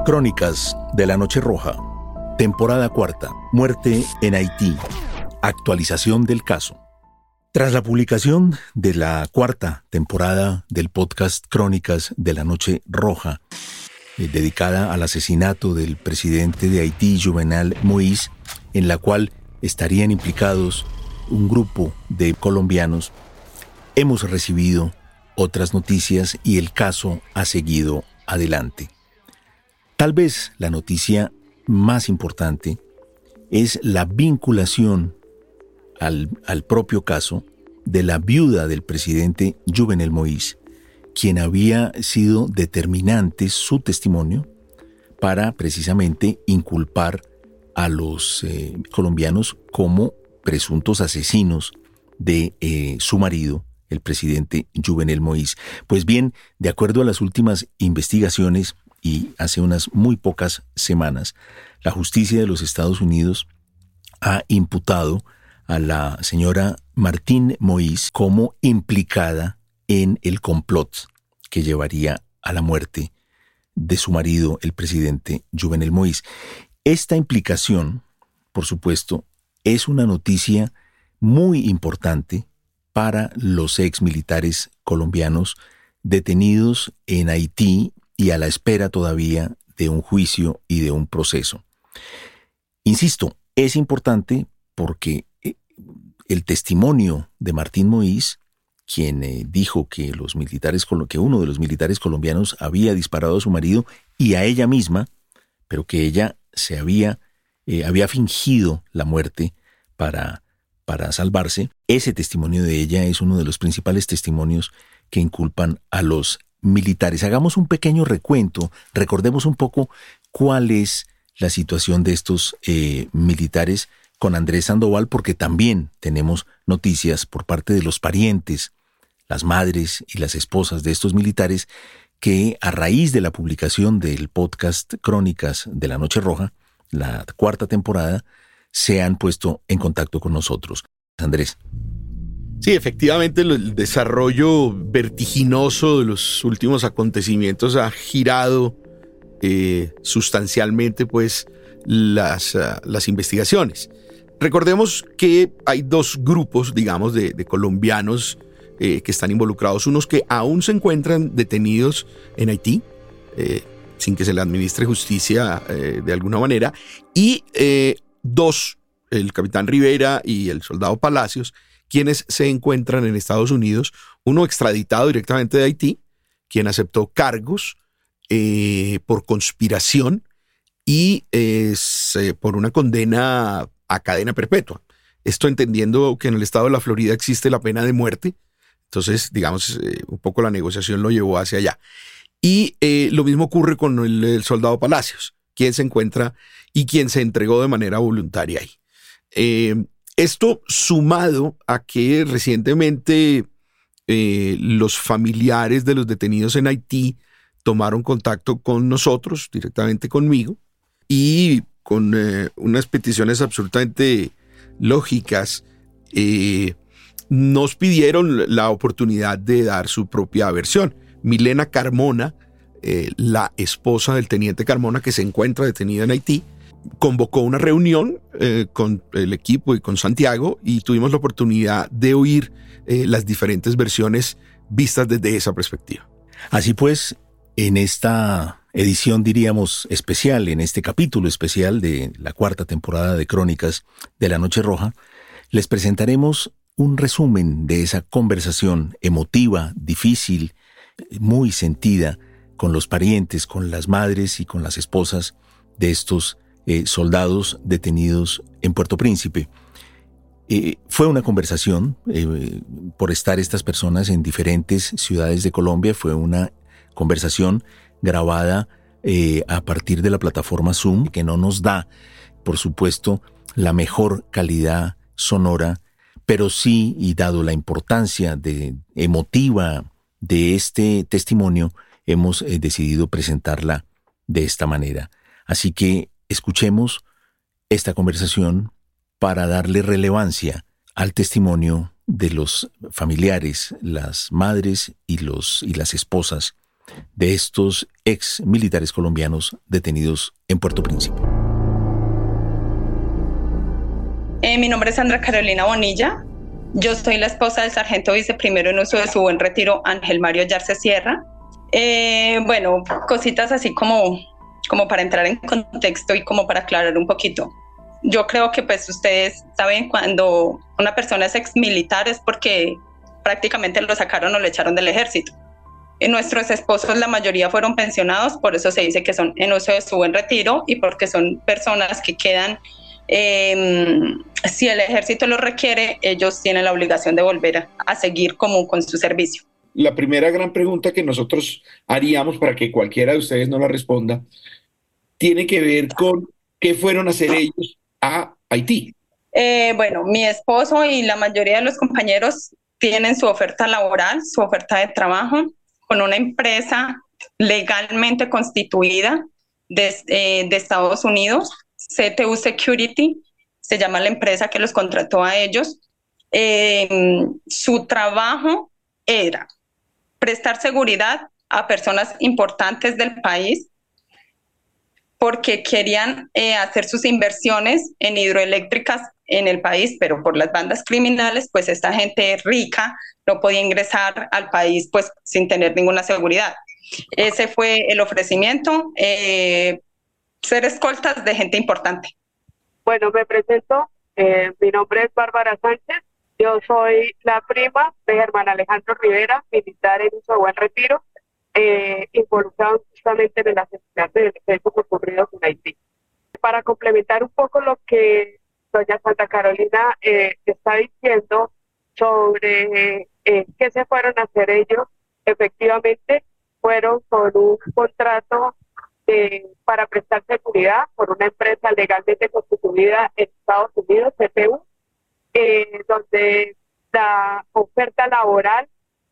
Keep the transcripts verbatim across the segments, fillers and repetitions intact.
Crónicas de la Noche Roja, temporada cuarta, muerte en Haití, actualización del caso. Tras la publicación de la cuarta temporada del podcast Crónicas de la Noche Roja, eh, dedicada al asesinato del presidente de Haití, Jovenel Moïse, en la cual estarían implicados un grupo de colombianos, hemos recibido otras noticias y el caso ha seguido adelante. Tal vez la noticia más importante es la vinculación al, al propio caso de la viuda del presidente Jovenel Moïse, quien había sido determinante su testimonio para precisamente inculpar a los eh, colombianos como presuntos asesinos de eh, su marido, el presidente Jovenel Moïse. Pues bien, de acuerdo a las últimas investigaciones y hace unas muy pocas semanas, la justicia de los Estados Unidos ha imputado a la señora Martine Moïse como implicada en el complot que llevaría a la muerte de su marido, el presidente Jovenel Moïse. Esta implicación, por supuesto, es una noticia muy importante para los ex militares colombianos detenidos en Haití y a la espera todavía de un juicio y de un proceso. Insisto, es importante porque el testimonio de Martine Moïse, quien eh, dijo que los militares, que uno de los militares colombianos había disparado a su marido y a ella misma, pero que ella se había, eh, había fingido la muerte para, para salvarse, ese testimonio de ella es uno de los principales testimonios que inculpan a los militares. Hagamos un pequeño recuento, recordemos un poco cuál es la situación de estos eh, militares con Andrés Sandoval, porque también tenemos noticias por parte de los parientes, las madres y las esposas de estos militares que a raíz de la publicación del podcast Crónicas de la Noche Roja, la cuarta temporada, se han puesto en contacto con nosotros. Andrés. Sí, efectivamente el desarrollo vertiginoso de los últimos acontecimientos ha girado eh, sustancialmente pues las, uh, las investigaciones. Recordemos que hay dos grupos, digamos, de, de colombianos eh, que están involucrados. Unos que aún se encuentran detenidos en Haití, eh, sin que se le administre justicia eh, de alguna manera. Y eh, dos, el capitán Rivera y el soldado Palacios, quienes se encuentran en Estados Unidos, uno extraditado directamente de Haití, quien aceptó cargos eh, por conspiración y eh, se, por una condena a cadena perpetua. Esto entendiendo que en el estado de la Florida existe la pena de muerte, entonces, digamos, eh, un poco la negociación lo llevó hacia allá. Y eh, lo mismo ocurre con el, el soldado Palacios, quien se encuentra y quien se entregó de manera voluntaria ahí. Eh, Esto sumado a que recientemente eh, los familiares de los detenidos en Haití tomaron contacto con nosotros, directamente conmigo, y con eh, unas peticiones absolutamente lógicas, eh, nos pidieron la oportunidad de dar su propia versión. Milena Carmona, eh, la esposa del teniente Carmona que se encuentra detenida en Haití, convocó una reunión eh, con el equipo y con Santiago y tuvimos la oportunidad de oír eh, las diferentes versiones vistas desde esa perspectiva. Así pues, en esta edición, diríamos, especial, en este capítulo especial de la cuarta temporada de Crónicas de la Noche Roja, les presentaremos un resumen de esa conversación emotiva, difícil, muy sentida con los parientes, con las madres y con las esposas de estos Eh, soldados detenidos en Puerto Príncipe. Eh, fue una conversación, eh, por estar estas personas en diferentes ciudades de Colombia, fue una conversación grabada eh, a partir de la plataforma Zoom, que no nos da, por supuesto, la mejor calidad sonora, pero sí, y dado la importancia de, emotiva de este testimonio, hemos eh, decidido presentarla de esta manera. Así que escuchemos esta conversación para darle relevancia al testimonio de los familiares, las madres y, los, y las esposas de estos ex militares colombianos detenidos en Puerto Príncipe. Eh, mi nombre es Sandra Carolina Bonilla. Yo soy la esposa del sargento viceprimero en uso de su buen retiro, Ángel Mario Yarse Sierra. Eh, bueno, cositas así como, como para entrar en contexto y como para aclarar un poquito. Yo creo que pues ustedes saben, cuando una persona es ex militar es porque prácticamente lo sacaron o lo echaron del ejército. Y nuestros esposos, la mayoría fueron pensionados, por eso se dice que son en uso de su buen retiro y porque son personas que quedan, eh, si el ejército lo requiere, ellos tienen la obligación de volver a, a seguir como con su servicio. La primera gran pregunta que nosotros haríamos para que cualquiera de ustedes no la responda tiene que ver con qué fueron a hacer ellos a Haití. Eh, bueno, mi esposo y la mayoría de los compañeros tienen su oferta laboral, su oferta de trabajo con una empresa legalmente constituida de, eh, de Estados Unidos, C T U Security, se llama la empresa que los contrató a ellos. Eh, su trabajo era prestar seguridad a personas importantes del país porque querían eh, hacer sus inversiones en hidroeléctricas en el país, pero por las bandas criminales, pues esta gente rica no podía ingresar al país pues sin tener ninguna seguridad. Ese fue el ofrecimiento, eh, ser escoltas de gente importante. Bueno, me presento, eh, mi nombre es Bárbara Sánchez, yo soy la prima de Germán Alejandro Rivera, militar en uso de buen retiro, eh, involucrado justamente en el asesinato de hechos ocurridos en Haití. Para complementar un poco lo que doña Santa Carolina eh, está diciendo sobre eh, qué se fueron a hacer ellos, efectivamente fueron con un contrato de, para prestar seguridad por una empresa legalmente constituida en Estados Unidos, C T U, eh, donde la oferta laboral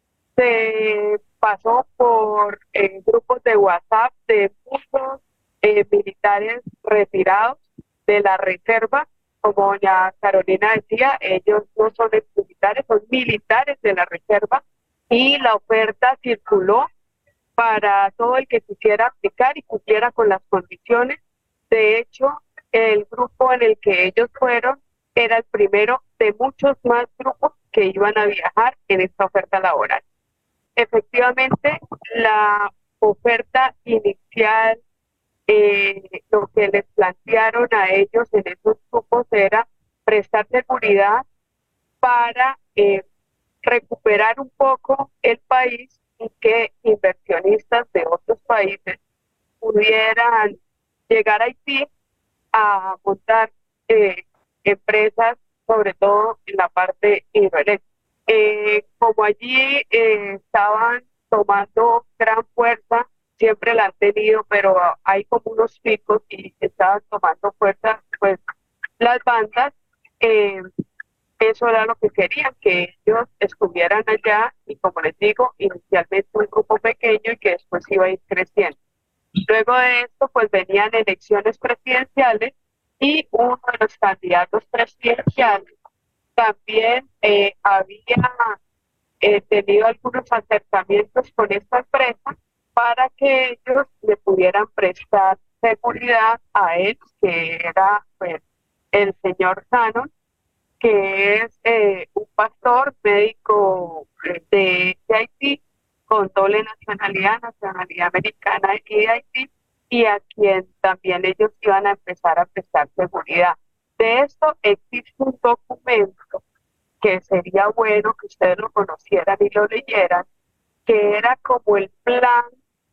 se pasó por eh, grupos de WhatsApp de muchos eh, militares retirados de la reserva. Como doña Carolina decía, ellos no son militares, son militares de la reserva, y la oferta circuló para todo el que quisiera aplicar y cumpliera con las condiciones. De hecho, el grupo en el que ellos fueron era el primero de muchos más grupos que iban a viajar en esta oferta laboral. Efectivamente, la oferta inicial, eh, lo que les plantearon a ellos en esos grupos era prestar seguridad para eh, recuperar un poco el país y que inversionistas de otros países pudieran llegar a Haití a montar eh, empresas, sobre todo en la parte hidroeléctrica. Eh, como allí eh, estaban tomando gran fuerza, siempre la han tenido, pero hay como unos picos y estaban tomando fuerza, pues las bandas, eh, eso era lo que querían, que ellos estuvieran allá y, como les digo, inicialmente un grupo pequeño y que después iba a ir creciendo. Luego de esto, pues venían elecciones presidenciales y uno de los candidatos presidenciales también eh, había eh, tenido algunos acercamientos con esta empresa para que ellos le pudieran prestar seguridad a él, que era pues, el señor Shannon, que es eh, un pastor médico de, de Haití, con doble nacionalidad, nacionalidad americana y de Haití, y a quien también ellos iban a empezar a prestar seguridad. De esto existe un documento que sería bueno que ustedes lo conocieran y lo leyeran, que era como el plan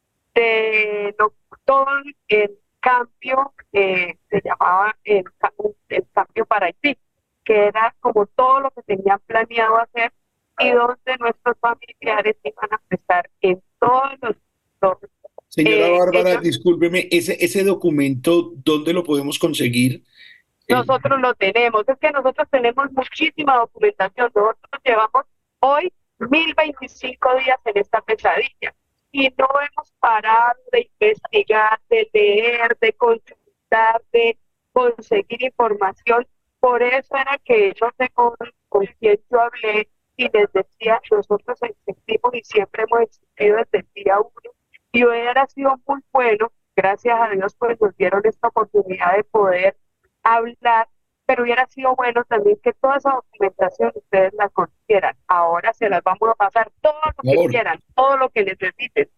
de lo, todo el cambio, eh, se llamaba el, el cambio para Haití, que era como todo lo que tenían planeado hacer y donde nuestros familiares iban a prestar en todos los... los Señora eh, Bárbara, ellos, discúlpeme, ese, ese documento, ¿dónde lo podemos conseguir? Nosotros lo tenemos, es que nosotros tenemos muchísima documentación, nosotros llevamos hoy mil veinticinco días en esta pesadilla y no hemos parado de investigar, de leer, de consultar, de conseguir información. Por eso era que yo sé con, con quien yo hablé y les decía, nosotros existimos y siempre hemos existido desde el día uno Y hubiera sido muy bueno, gracias a Dios, pues nos dieron esta oportunidad de poder hablar, pero hubiera sido bueno también que toda esa documentación ustedes la conocieran. Ahora se las vamos a pasar todo lo que Por favor. quieran, todo lo que necesiten.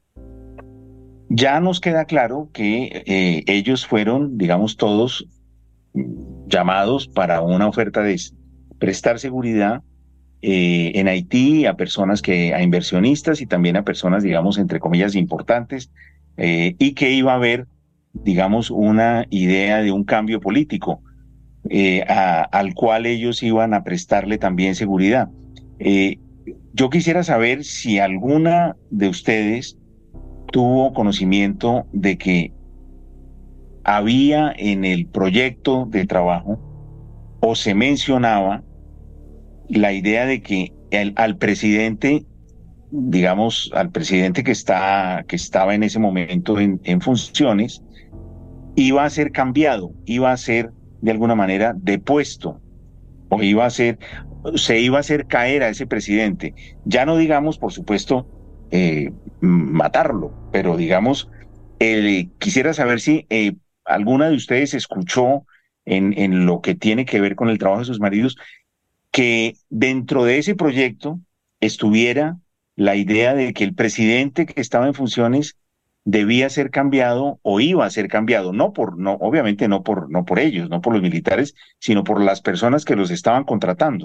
Ya nos queda claro que eh, ellos fueron, digamos, todos mm, llamados para una oferta de s- prestar seguridad eh, en Haití a personas que, a inversionistas y también a personas, digamos, entre comillas, importantes, eh, y que iba a haber, digamos, una idea de un cambio político eh, a- al cual ellos iban a prestarle también seguridad. Eh, yo quisiera saber si alguna de ustedes tuvo conocimiento de que había en el proyecto de trabajo o se mencionaba la idea de que el- al presidente, digamos, al presidente que está, que estaba en ese momento en, en funciones, iba a ser cambiado, iba a ser de alguna manera depuesto, o iba a ser, se iba a hacer caer a ese presidente. Ya no digamos, por supuesto, eh, matarlo, pero digamos, eh, quisiera saber si eh, alguna de ustedes escuchó en, en lo que tiene que ver con el trabajo de sus maridos, que dentro de ese proyecto estuviera la idea de que el presidente que estaba en funciones debía ser cambiado o iba a ser cambiado, no por, no, obviamente no por, no por ellos, no por los militares, sino por las personas que los estaban contratando.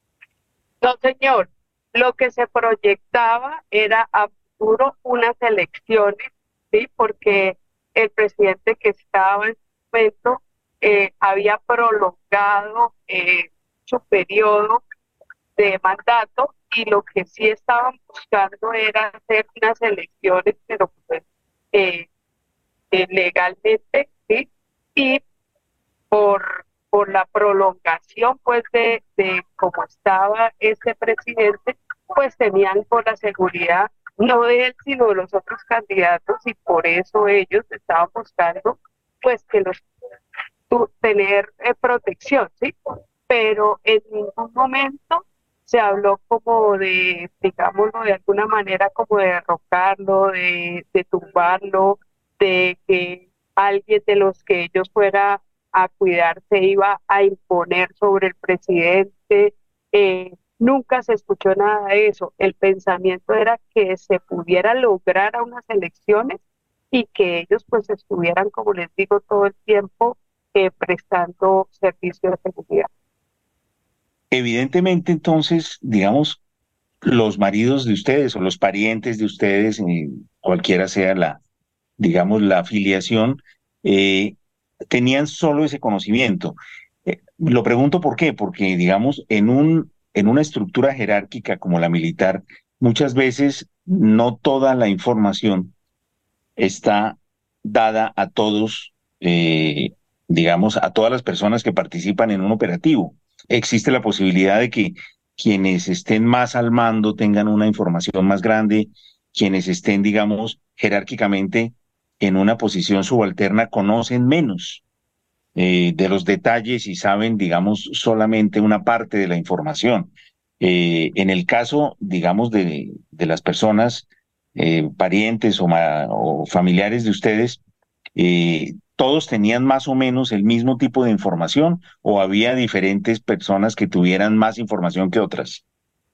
No, señor, lo que se proyectaba era a futuro unas elecciones, ¿sí? Porque el presidente que estaba en ese momento eh, había prolongado eh, su periodo de mandato y lo que sí estaban buscando era hacer unas elecciones, pero pues eh, eh, legalmente, ¿sí? Y por, por la prolongación pues de, de cómo estaba este presidente, pues tenían por la seguridad no de él sino de los otros candidatos y por eso ellos estaban buscando pues que los tu, tener eh, protección, ¿sí? Pero en ningún momento se habló como de, digámoslo de alguna manera, como de derrocarlo, de, de tumbarlo, de que alguien de los que ellos fuera a cuidar se iba a imponer sobre el presidente. Eh, nunca se escuchó nada de eso. El pensamiento era que se pudiera lograr a unas elecciones y que ellos pues estuvieran, como les digo, todo el tiempo eh, prestando servicio de seguridad. Evidentemente, entonces, digamos, los maridos de ustedes o los parientes de ustedes, eh, cualquiera sea la, digamos, la afiliación, eh, tenían solo ese conocimiento. Eh, lo pregunto por qué, porque, digamos, en un, en una estructura jerárquica como la militar, muchas veces no toda la información está dada a todos, eh, digamos, a todas las personas que participan en un operativo. Existe la posibilidad de que quienes estén más al mando tengan una información más grande, quienes estén, digamos, jerárquicamente en una posición subalterna conocen menos eh, de los detalles y saben, digamos, solamente una parte de la información. Eh, en el caso, digamos, de, de las personas, eh, parientes o, ma- o familiares de ustedes, eh, ¿todos tenían más o menos el mismo tipo de información o había diferentes personas que tuvieran más información que otras?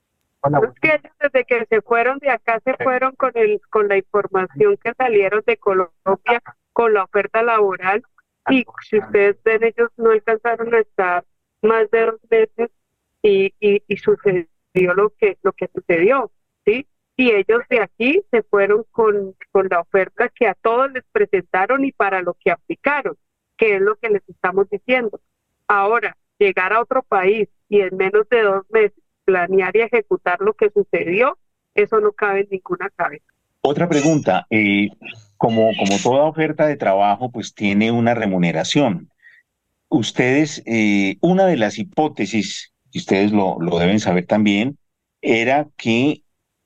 Es que ellos desde que se fueron de acá se fueron con el con la información que salieron de Colombia con la oferta laboral y si ustedes ven ellos no alcanzaron a estar más de dos meses y, y, y sucedió lo que lo que sucedió, ¿sí? Y ellos de aquí se fueron con, con la oferta que a todos les presentaron y para lo que aplicaron, que es lo que les estamos diciendo. Ahora, llegar a otro país y en menos de dos meses planear y ejecutar lo que sucedió, eso no cabe en ninguna cabeza. Otra pregunta, eh, como, como toda oferta de trabajo, pues tiene una remuneración. Ustedes, eh, una de las hipótesis, y ustedes lo, lo deben saber también, era que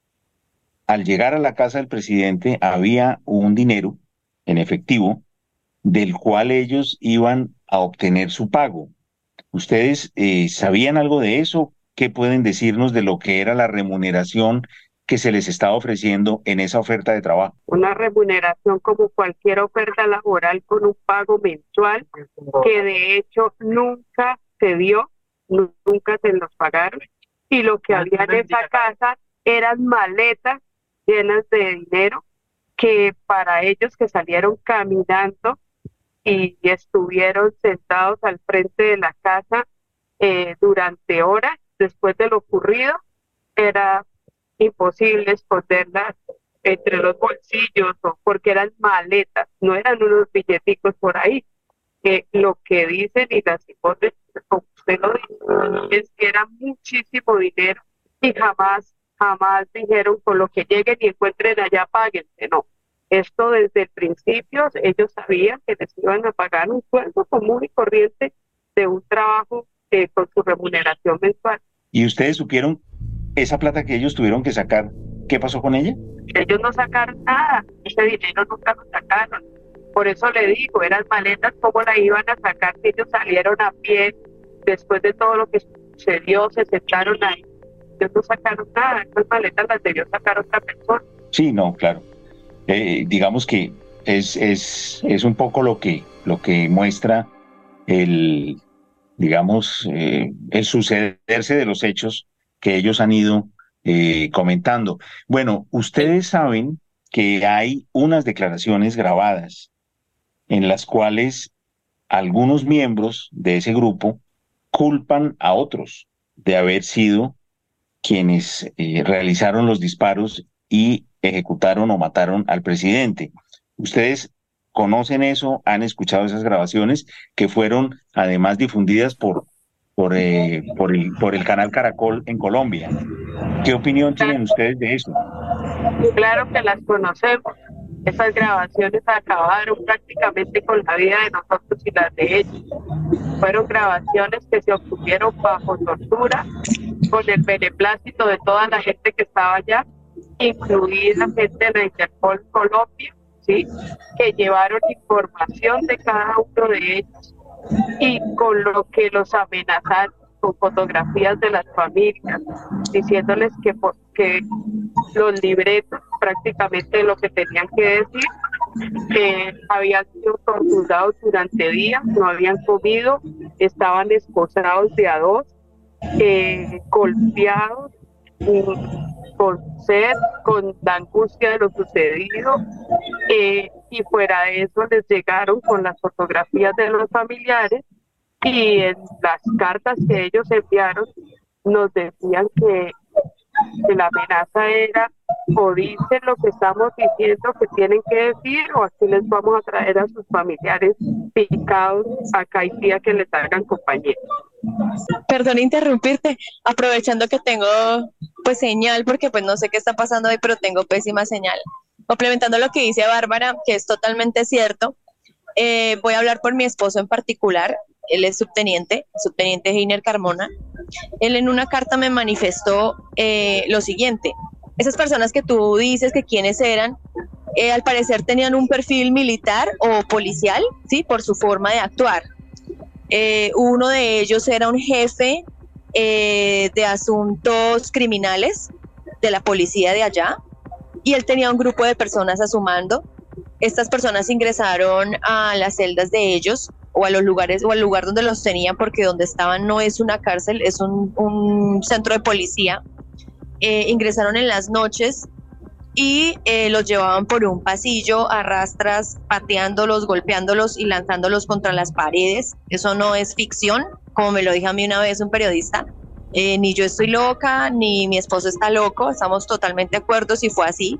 al llegar a la casa del presidente había un dinero en efectivo del cual ellos iban a obtener su pago. ¿Ustedes eh, sabían algo de eso? ¿Qué pueden decirnos de lo que era la remuneración que se les estaba ofreciendo en esa oferta de trabajo? Una remuneración como cualquier oferta laboral con un pago mensual que de hecho nunca se dio, nunca se los pagaron, y lo que había en esa casa eran maletas llenas de dinero que para ellos que salieron caminando y estuvieron sentados al frente de la casa eh, durante horas después de lo ocurrido, era imposible esconderlas entre los bolsillos, o porque eran maletas, no eran unos billeticos por ahí. Eh, lo que dicen y las hipótesis, como usted lo dice, es que era muchísimo dinero y jamás, jamás dijeron con lo que lleguen y encuentren allá, páguense, no. Esto desde el principio, ellos sabían que les iban a pagar un sueldo común y corriente de un trabajo eh, con su remuneración mensual. ¿Y ustedes supieron esa plata que ellos tuvieron que sacar? ¿Qué pasó con ella? Ellos no sacaron nada, ese dinero nunca lo sacaron. Por eso le digo, eran maletas, ¿cómo la iban a sacar si ellos salieron a pie después de todo lo que sucedió, se sentaron ahí? Ellos no sacaron nada, esas maletas las debió sacar otra persona. Sí, no, claro. Eh, digamos que es, es, es un poco lo que, lo que muestra el, digamos, eh, el sucederse de los hechos que ellos han ido eh, comentando. Bueno, ustedes saben que hay unas declaraciones grabadas en las cuales algunos miembros de ese grupo culpan a otros de haber sido quienes eh, realizaron los disparos y ejecutaron o mataron al presidente. ¿Ustedes conocen eso? ¿Han escuchado esas grabaciones que fueron además difundidas por, por, eh, por, el, por el canal Caracol en Colombia? ¿Qué opinión tienen ustedes de eso? Claro que las conocemos. Esas grabaciones acabaron prácticamente con la vida de nosotros y las de ellos. Fueron grabaciones que se obtuvieron bajo tortura, con el beneplácito de toda la gente que estaba allá, incluida gente de la Interpol Colombia, ¿sí?, que llevaron información de cada uno de ellos y con lo que los amenazaron con fotografías de las familias, diciéndoles que, que los libretos, prácticamente lo que tenían que decir, que habían sido torturados durante días, no habían comido, estaban esposados de a dos, eh, golpeados, con sed, con la angustia de lo sucedido, eh, y fuera de eso les llegaron con las fotografías de los familiares, y en las cartas que ellos enviaron nos decían que, que la amenaza era: o dicen lo que estamos diciendo que tienen que decir, o aquí les vamos a traer a sus familiares picados a Caitía que les hagan compañía. Perdón interrumpirte, aprovechando que tengo pues señal, porque pues no sé qué está pasando hoy, pero tengo pésima señal. Complementando lo que dice Bárbara, que es totalmente cierto, eh, voy a hablar por mi esposo en particular. Él es subteniente, subteniente Heiner Carmona. Él en una carta me manifestó eh, lo siguiente: esas personas que tú dices que quiénes eran, eh, al parecer tenían un perfil militar o policial, ¿sí?, por su forma de actuar. Eh, uno de ellos era un jefe eh, de asuntos criminales de la policía de allá, y él tenía un grupo de personas a su mando. Estas personas ingresaron a las celdas de ellos, o a los lugares, o al lugar donde los tenían, porque donde estaban no es una cárcel, es un, un centro de policía. Eh, ingresaron en las noches y eh, los llevaban por un pasillo a rastras, pateándolos, golpeándolos y lanzándolos contra las paredes. Eso no es ficción, como me lo dijo a mí una vez un periodista. Eh, ni yo estoy loca, ni mi esposo está loco, estamos totalmente de acuerdo si fue así.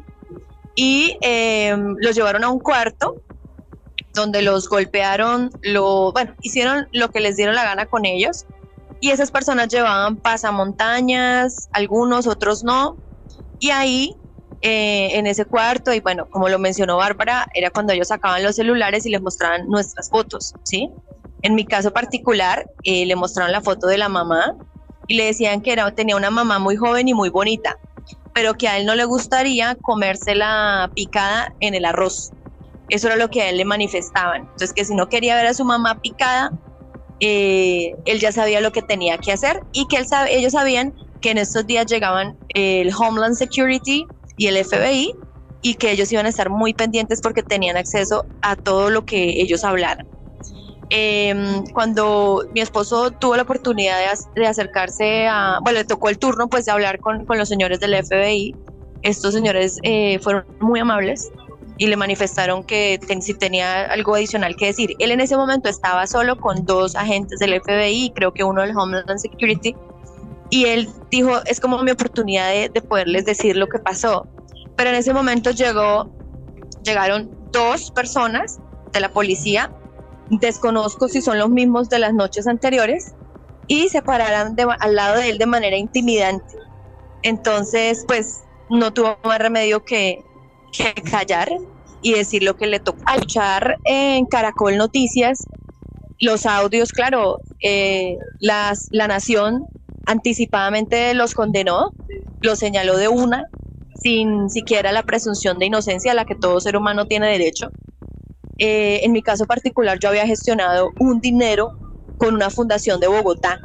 Y eh, los llevaron a un cuarto donde los golpearon, lo, bueno, hicieron lo que les dieron la gana con ellos, y esas personas llevaban pasamontañas, algunos, otros no, y ahí, eh, en ese cuarto, y bueno, como lo mencionó Bárbara, era cuando ellos sacaban los celulares y les mostraban nuestras fotos, ¿sí? En mi caso particular, eh, le mostraron la foto de la mamá, y le decían que era, tenía una mamá muy joven y muy bonita, pero que a él no le gustaría comérsela picada en el arroz. Eso era lo que a él le manifestaban. Entonces, que si no quería ver a su mamá picada, eh, él ya sabía lo que tenía que hacer, y que él sabe, ellos sabían que en estos días llegaban el Homeland Security y el F B I y que ellos iban a estar muy pendientes porque tenían acceso a todo lo que ellos hablaran. Eh, cuando mi esposo tuvo la oportunidad de, de acercarse a, bueno, le tocó el turno pues de hablar con, con los señores del F B I, estos señores eh, fueron muy amables y le manifestaron que ten, si tenía algo adicional que decir. Él en ese momento estaba solo con dos agentes del F B I y creo que uno del Homeland Security, y él dijo, es como mi oportunidad de, de poderles decir lo que pasó. Pero en ese momento llegó, llegaron dos personas de la policía, desconozco si son los mismos de las noches anteriores, y se pararon de, al lado de él de manera intimidante. Entonces, pues, no tuvo más remedio que, que callar y decir lo que le tocó. Al escuchar en Caracol Noticias los audios, claro, eh, las, la Nación anticipadamente los condenó, los señaló de una, sin siquiera la presunción de inocencia a la que todo ser humano tiene derecho. Eh, en mi caso particular, yo había gestionado un dinero con una fundación de Bogotá.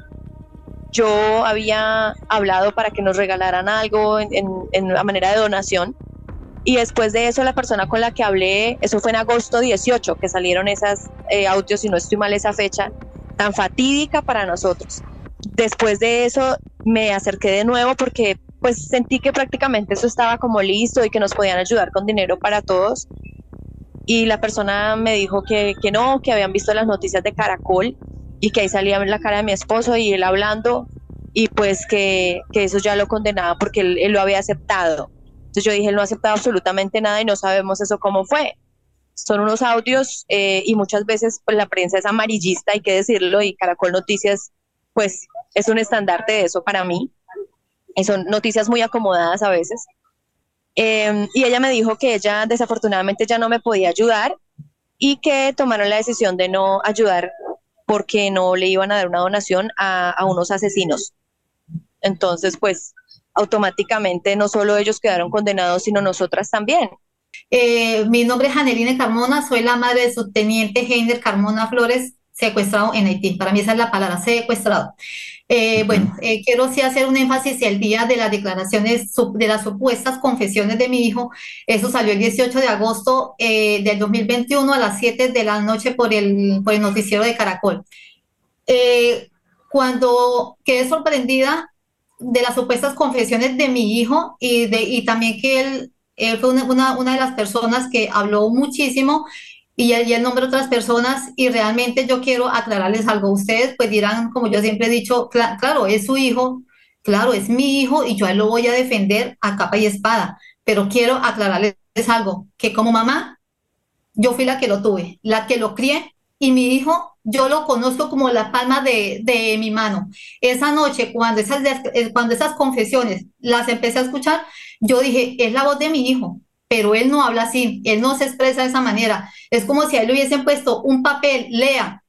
Yo había hablado para que nos regalaran algo en, en, en a manera de donación, y después de eso la persona con la que hablé, eso fue en agosto dieciocho que salieron esas eh, audios, si no estoy mal, esa fecha tan fatídica para nosotros. Después de eso me acerqué de nuevo porque pues sentí que prácticamente eso estaba como listo y que nos podían ayudar con dinero para todos, y la persona me dijo que, que no, que habían visto las noticias de Caracol y que ahí salía la cara de mi esposo y él hablando, y pues que, que eso ya lo condenaba porque él, él lo había aceptado. Entonces yo dije, él no ha aceptado absolutamente nada y no sabemos eso cómo fue. Son unos audios eh, y muchas veces pues, la prensa es amarillista, hay que decirlo, y Caracol Noticias pues es un estandarte de eso para mí. Y son noticias muy acomodadas a veces. Eh, y ella me dijo que ella desafortunadamente ya no me podía ayudar y que tomaron la decisión de no ayudar porque no le iban a dar una donación a, a unos asesinos. Entonces, pues, automáticamente no solo ellos quedaron condenados, sino nosotras también. Eh, mi nombre es Janeline Carmona, soy la madre del subteniente Heiner Carmona Flores, secuestrado en Haití. Para mí esa es la palabra, secuestrado. Eh, bueno, eh, quiero sí hacer un énfasis el día de las declaraciones, de las supuestas confesiones de mi hijo. Eso salió el dieciocho de agosto eh, del dos mil veintiuno a las siete de la noche por el, por el noticiero de Caracol. Eh, cuando quedé sorprendida de las supuestas confesiones de mi hijo y, de, y también que él, él fue una, una, una de las personas que habló muchísimo, y él, y él nombró otras personas, y realmente yo quiero aclararles algo. Ustedes pues dirán, como yo siempre he dicho, cl- claro, es su hijo, claro, es mi hijo y yo a él lo voy a defender a capa y espada, pero quiero aclararles algo, que como mamá, yo fui la que lo tuve, la que lo crié, y mi hijo, yo lo conozco como la palma de, de mi mano. Esa noche, cuando esas, cuando esas confesiones las empecé a escuchar, yo dije, es la voz de mi hijo, pero él no habla así, él no se expresa de esa manera. Es como si a él le hubiesen puesto un papel, lea.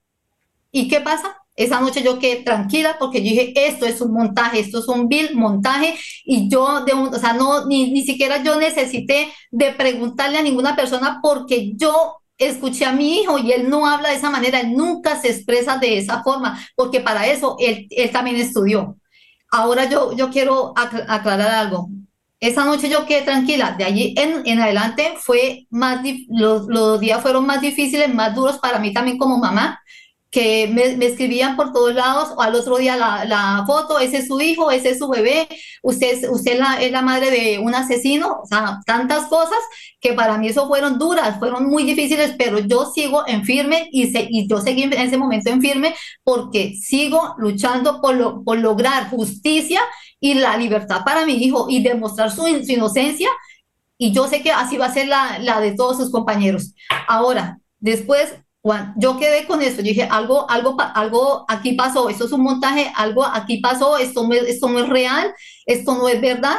¿Y qué pasa? Esa noche yo quedé tranquila porque yo dije, esto es un montaje, esto es un vil montaje, y yo, de un, o sea, no, ni, ni siquiera yo necesité de preguntarle a ninguna persona porque yo escuché a mi hijo y él no habla de esa manera, él nunca se expresa de esa forma, porque para eso él, él también estudió. Ahora yo, yo quiero acl- aclarar algo. Esa noche yo quedé tranquila, de allí en, en adelante fue más, dif- los, los días fueron más difíciles, más duros para mí también como mamá, que me, me escribían por todos lados, o al otro día la, la foto, ese es su hijo, ese es su bebé, usted, es- usted es la, es la madre de un asesino, o sea, tantas cosas que para mí eso fueron duras, fueron muy difíciles, pero yo sigo en firme, y, se, y yo seguí en ese momento en firme porque sigo luchando por, lo, por lograr justicia y la libertad para mi hijo y demostrar su, su inocencia, y yo sé que así va a ser la, la de todos sus compañeros. Ahora, después, cuando yo quedé con eso, yo dije, algo, algo, pa- algo aquí pasó, esto es un montaje, algo aquí pasó, esto no, es- esto no es real, esto no es verdad.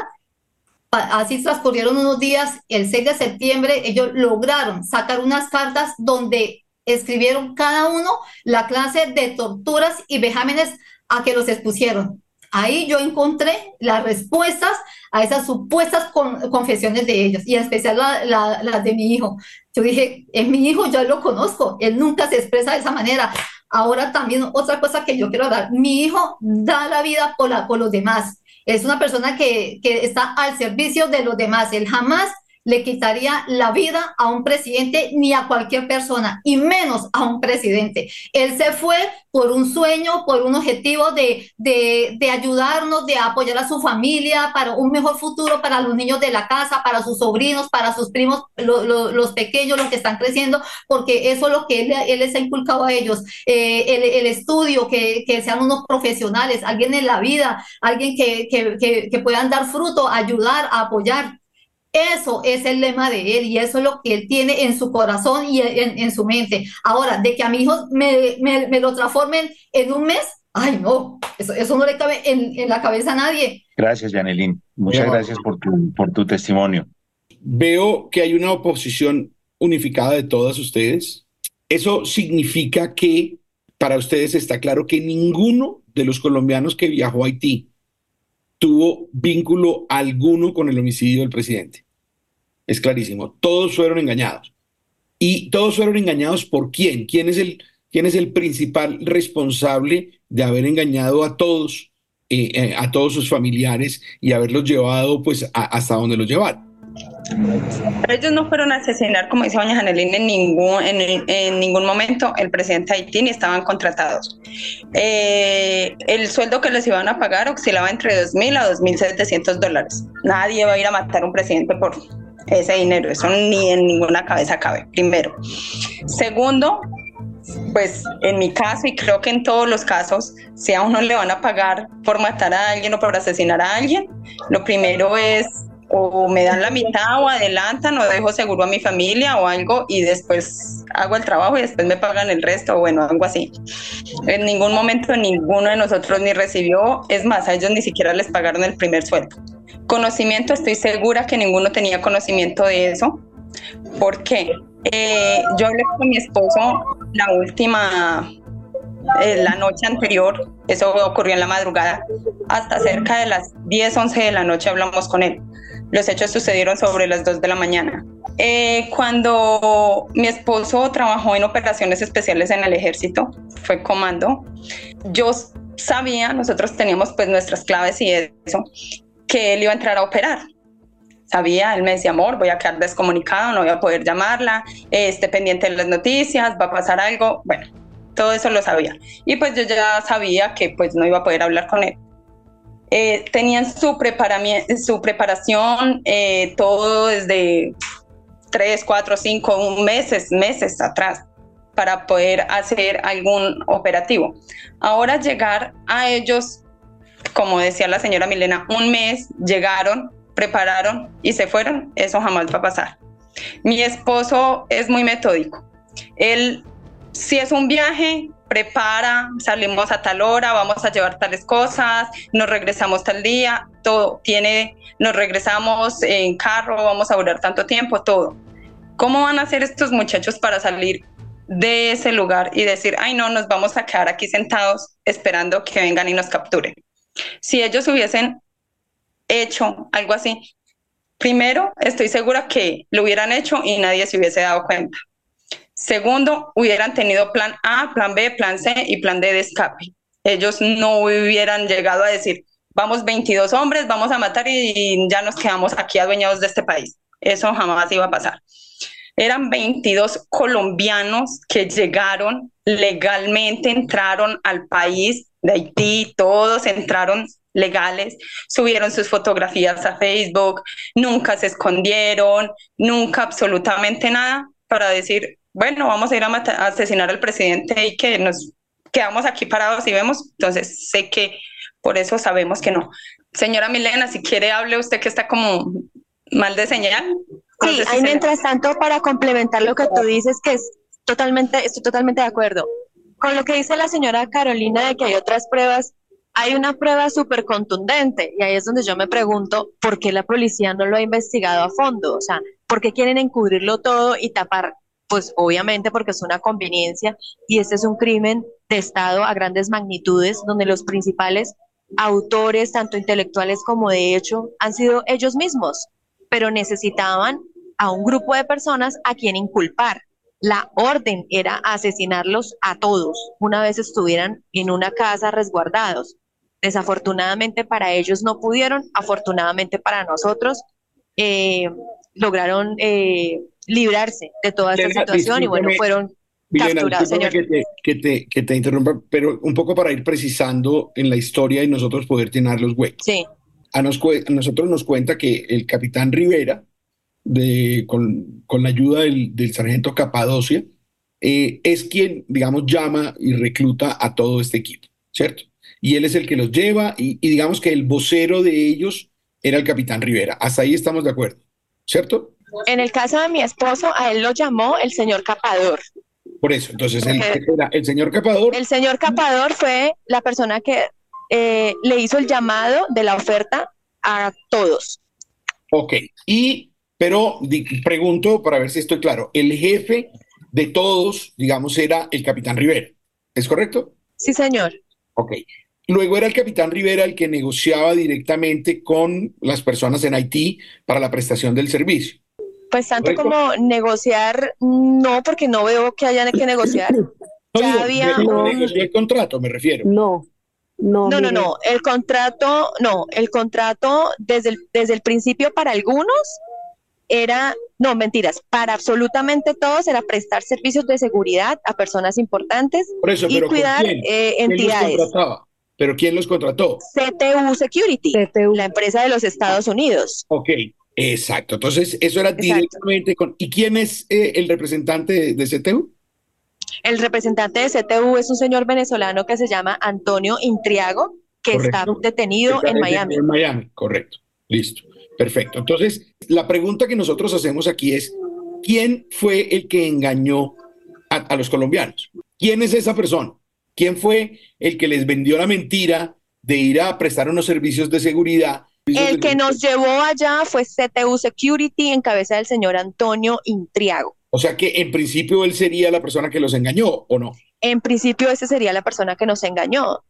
Pa- Así transcurrieron unos días, el seis de septiembre ellos lograron sacar unas cartas donde escribieron cada uno la clase de torturas y vejámenes a que los expusieron. Ahí yo encontré las respuestas a esas supuestas con- confesiones de ellos, y en especial la, la- las de mi hijo. Yo dije, es mi hijo, yo lo conozco, él nunca se expresa de esa manera. Ahora también otra cosa que yo quiero hablar, mi hijo da la vida por, la, por los demás. Es una persona que, que está al servicio de los demás. Él jamás le quitaría la vida a un presidente ni a cualquier persona, y menos a un presidente. Él se fue por un sueño, por un objetivo de, de, de ayudarnos, de apoyar a su familia, para un mejor futuro para los niños de la casa, para sus sobrinos, para sus primos, lo, lo, los pequeños, los que están creciendo, porque eso es lo que él, él les ha inculcado a ellos. Eh, el, el estudio, que, que sean unos profesionales, alguien en la vida, alguien que, que, que, que puedan dar fruto, ayudar, apoyar. Eso es el lema de él y eso es lo que él tiene en su corazón y en, en su mente. Ahora, de que a mi hijo me, me, me lo transformen en un mes, ay no, eso, eso no le cabe en, en la cabeza a nadie. Gracias, Yanelín. Muchas Pero, gracias por tu, por tu testimonio. Veo que hay una oposición unificada de todas ustedes. Eso significa que para ustedes está claro que ninguno de los colombianos que viajó a Haití tuvo vínculo alguno con el homicidio del presidente. Es clarísimo. Todos fueron engañados. ¿Y todos fueron engañados por quién? ¿Quién es el, quién es el principal responsable de haber engañado a todos, eh, eh, a todos sus familiares y haberlos llevado pues a, hasta donde los llevaron? Ellos no fueron a asesinar, como dice doña Janelín, en ningún, en, en ningún momento el presidente de Haití, ni estaban contratados. Eh, el sueldo que les iban a pagar oscilaba entre dos mil a dos mil setecientos dólares. Nadie va a ir a matar a un presidente por ese dinero, eso ni en ninguna cabeza cabe, primero. Segundo, pues en mi caso, y creo que en todos los casos, si a uno le van a pagar por matar a alguien o por asesinar a alguien, lo primero es o me dan la mitad o adelantan o dejo seguro a mi familia o algo y después hago el trabajo y después me pagan el resto o bueno, algo así. En ningún momento ninguno de nosotros ni recibió, es más, a ellos ni siquiera les pagaron el primer sueldo. Conocimiento, estoy segura que ninguno tenía conocimiento de eso. ¿Por qué? Eh, yo hablé con mi esposo la última, eh, la noche anterior, eso ocurrió en la madrugada, hasta cerca de las diez, once de la noche hablamos con él. Los hechos sucedieron sobre las dos de la mañana. Eh, cuando mi esposo trabajó en operaciones especiales en el ejército, fue comando, yo sabía, nosotros teníamos pues nuestras claves y eso, que él iba a entrar a operar. Sabía, él me decía, amor, voy a quedar descomunicado, no voy a poder llamarla, eh, esté pendiente de las noticias, va a pasar algo, bueno, todo eso lo sabía. Y pues yo ya sabía que pues no iba a poder hablar con él. Eh, tenían su, su preparación, eh, todo desde tres, cuatro, cinco meses, meses atrás para poder hacer algún operativo. Ahora llegar a ellos, como decía la señora Milena, un mes, llegaron, prepararon y se fueron, eso jamás va a pasar. Mi esposo es muy metódico. Él, si es un viaje, prepara, salimos a tal hora, vamos a llevar tales cosas, nos regresamos tal día, todo tiene, nos regresamos en carro, vamos a durar tanto tiempo, todo. ¿Cómo van a hacer estos muchachos para salir de ese lugar y decir, ay no, nos vamos a quedar aquí sentados esperando que vengan y nos capturen? Si ellos hubiesen hecho algo así, primero, estoy segura que lo hubieran hecho y nadie se hubiese dado cuenta. Segundo, hubieran tenido plan A, plan B, plan C y plan D de escape. Ellos no hubieran llegado a decir, vamos veintidós hombres, vamos a matar y ya nos quedamos aquí adueñados de este país. Eso jamás iba a pasar. Eran veintidós colombianos que llegaron legalmente, entraron al país de Haití, todos entraron legales, subieron sus fotografías a Facebook, nunca se escondieron, nunca absolutamente nada para decir, bueno, vamos a ir a, matar, a asesinar al presidente y que nos quedamos aquí parados y vemos. Entonces sé que por eso sabemos que no. Señora Milena, si quiere hable usted que está como mal de señal. Sí, no sé si ahí mientras le... tanto, para complementar lo que tú dices, que es totalmente, estoy totalmente de acuerdo con lo que dice la señora Carolina de que hay otras pruebas. Hay una prueba súper contundente y ahí es donde yo me pregunto por qué la policía no lo ha investigado a fondo, o sea, por qué quieren encubrirlo todo y tapar. Pues obviamente porque es una conveniencia y este es un crimen de Estado a grandes magnitudes donde los principales autores, tanto intelectuales como de hecho, han sido ellos mismos, pero necesitaban a un grupo de personas a quien inculpar. La orden era asesinarlos a todos una vez estuvieran en una casa resguardados. Desafortunadamente para ellos no pudieron, afortunadamente para nosotros eh, lograron eh, librarse de toda esta Milena, situación y bueno, discúlpame, fueron Milena, capturados, discúlpame señor. que te, que te, que te interrumpa, pero un poco para ir precisando en la historia y nosotros poder llenar los huecos. Sí, A, nos, cue- a nosotros nos cuenta que el capitán Rivera, de, con, con la ayuda del, del sargento Capadocia, eh, es quien, digamos, llama y recluta a todo este equipo, ¿cierto? Y él es el que los lleva y, y digamos que el vocero de ellos era el capitán Rivera. Hasta ahí estamos de acuerdo, ¿cierto? en el caso de mi esposo, a él lo llamó el señor Capador. Por eso, entonces el, Porque era el señor Capador. el señor Capador fue la persona que eh, le hizo el llamado de la oferta a todos. Ok, y, pero di- pregunto para ver si estoy claro, el jefe de todos, digamos, era el capitán Rivera, ¿es correcto? Sí, señor. Ok. Luego era el capitán Rivera el que negociaba directamente con las personas en Haití para la prestación del servicio. Pues tanto ¿Correcto? como negociar, no, porque no veo que haya que negociar. No Ya digo, había ne- un... negoció el contrato, me refiero. No, no, No, no, mire, no, el contrato, no, el contrato desde el, desde el principio para algunos era, no, mentiras, para absolutamente todos era prestar servicios de seguridad a personas importantes Por eso, y pero ¿con cuidar quién? eh, ¿Quién los entidades. contrataba? ¿Pero quién los contrató? C T U Security, C T U. la empresa de los Estados Unidos. Ok, exacto. Entonces, eso era Exacto. directamente con... ¿Y quién es eh, el representante de, de C T U? El representante de C T U es un señor venezolano que se llama Antonio Intriago, que está Correcto. detenido Está en Miami. En Miami, correcto. Listo. Perfecto. Entonces, la pregunta que nosotros hacemos aquí es, ¿quién fue el que engañó a, a los colombianos? ¿Quién es esa persona? ¿Quién fue el que les vendió la mentira de ir a prestar unos servicios de seguridad? El que nos llevó allá fue C T U Security en cabeza del señor Antonio Intriago. O sea que en principio él sería la persona que los engañó, ¿o no? En principio ese sería la persona que nos engañó.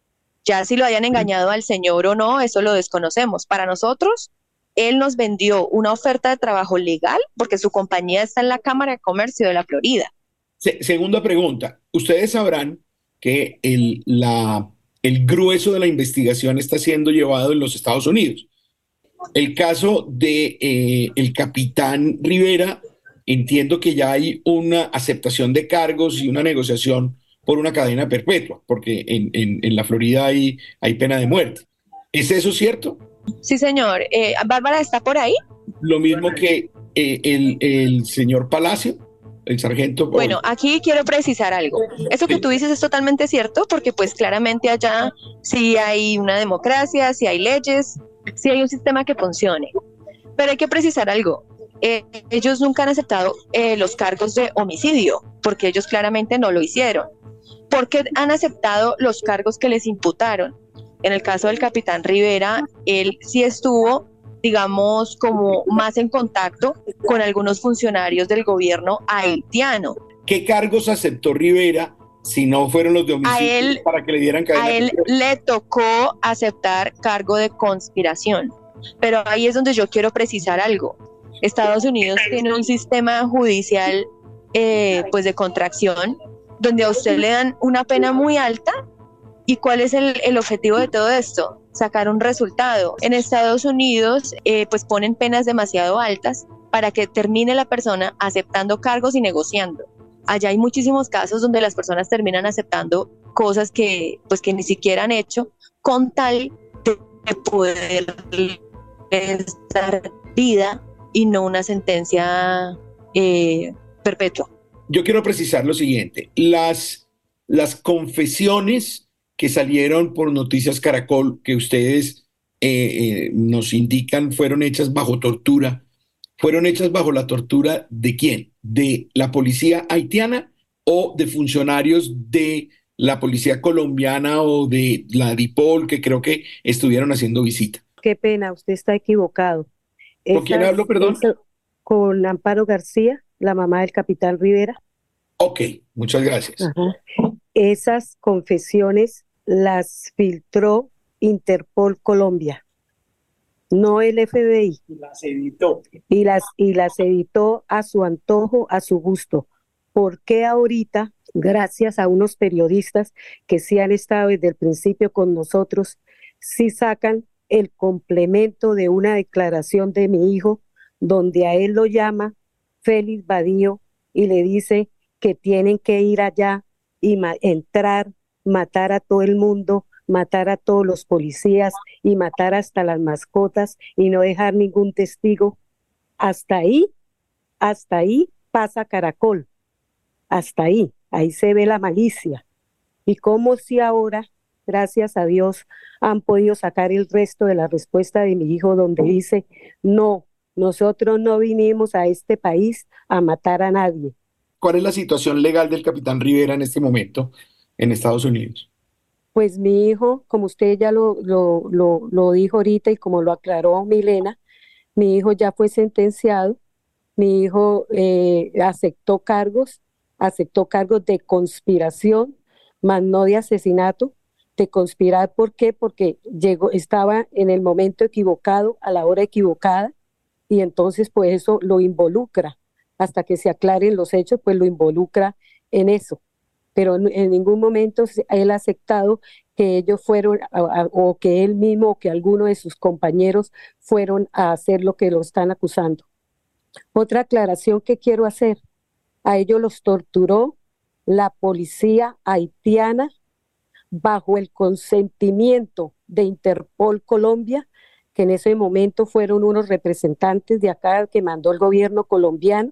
Ya si lo hayan engañado al señor o no, eso lo desconocemos. Para nosotros, él nos vendió una oferta de trabajo legal porque su compañía está en la Cámara de Comercio de la Florida. Se- segunda pregunta. Ustedes sabrán que el, la, el grueso de la investigación está siendo llevado en los Estados Unidos. El caso de eh, el capitán Rivera, entiendo que ya hay una aceptación de cargos y una negociación por una cadena perpetua, porque en, en, en la Florida hay, hay pena de muerte. ¿Es eso cierto? Sí, señor. Eh, ¿Bárbara está por ahí? Lo mismo que eh, el, el señor Palacio, el sargento. Bueno, aquí quiero precisar algo. Eso que tú dices es totalmente cierto, porque pues claramente allá sí hay una democracia, sí hay leyes, sí hay un sistema que funcione. Pero hay que precisar algo. Eh, ellos nunca han aceptado eh, los cargos de homicidio, porque ellos claramente no lo hicieron. Porque han aceptado los cargos que les imputaron. En el caso del capitán Rivera, él sí estuvo, digamos, como más en contacto con algunos funcionarios del gobierno haitiano. ¿Qué cargos aceptó Rivera si no fueron los de homicidio A él- para que le dieran cadena A él perpetua? le tocó aceptar cargo de conspiración. Pero ahí es donde yo quiero precisar algo. Estados Unidos tiene un sistema judicial eh, pues de contracción, donde a usted le dan una pena muy alta. ¿Y cuál es el, el objetivo de todo esto? Sacar un resultado. En Estados Unidos, eh, pues ponen penas demasiado altas para que termine la persona aceptando cargos y negociando. Allá hay muchísimos casos donde las personas terminan aceptando cosas que, pues, que ni siquiera han hecho con tal de poder dar vida y no una sentencia eh, perpetua. Yo quiero precisar lo siguiente. Las, las confesiones que salieron por Noticias Caracol, que ustedes eh, eh, nos indican fueron hechas bajo tortura, ¿fueron hechas bajo la tortura de quién? ¿De la policía haitiana o de funcionarios de la policía colombiana o de la DIPOL, que creo que estuvieron haciendo visita? qué pena, usted está equivocado. ¿Con quién Esas- hablo, perdón? esa- con Amparo García, la mamá del capitán Rivera. Ok, muchas gracias. Ajá. Esas confesiones las filtró Interpol Colombia, no el F B I. Las editó. Y las, y las editó a su antojo, a su gusto. ¿Por qué ahorita gracias a unos periodistas que sí han estado desde el principio con nosotros, sí sacan el complemento de una declaración de mi hijo, donde a él lo llama Félix Badío y le dice que tienen que ir allá y ma- entrar, matar a todo el mundo, matar a todos los policías y matar hasta las mascotas y no dejar ningún testigo. Hasta ahí, hasta ahí pasa Caracol, hasta ahí, ahí se ve la malicia. Y como si ahora, gracias a Dios, han podido sacar el resto de la respuesta de mi hijo donde dice, no, nosotros no vinimos a este país a matar a nadie. ¿Cuál es la situación legal del capitán Rivera en este momento en Estados Unidos? Pues mi hijo, como usted ya lo, lo, lo, lo dijo ahorita y como lo aclaró Milena, mi hijo ya fue sentenciado, mi hijo eh, aceptó cargos, aceptó cargos de conspiración, más no de asesinato, de conspirar. ¿Por qué? Porque llegó, estaba en el momento equivocado, a la hora equivocada, y entonces pues eso lo involucra, hasta que se aclaren los hechos, pues lo involucra en eso. Pero en, en ningún momento se- él ha aceptado que ellos fueron, a- a- o que él mismo, o que alguno de sus compañeros fueron a hacer lo que lo están acusando. Otra aclaración que quiero hacer, a ellos los torturó la policía haitiana bajo el consentimiento de Interpol Colombia, que en ese momento fueron unos representantes de acá que mandó el gobierno colombiano,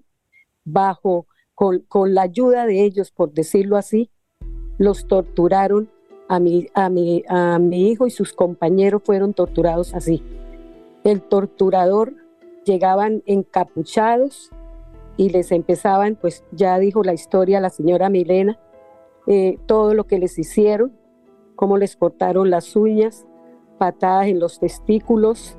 bajo, con, con la ayuda de ellos, por decirlo así, los torturaron a mi, a, mi, a mi hijo y sus compañeros fueron torturados así. El torturador llegaban encapuchados y les empezaban, pues ya dijo la historia la señora Milena, eh, todo lo que les hicieron, cómo les cortaron las uñas, patadas en los testículos,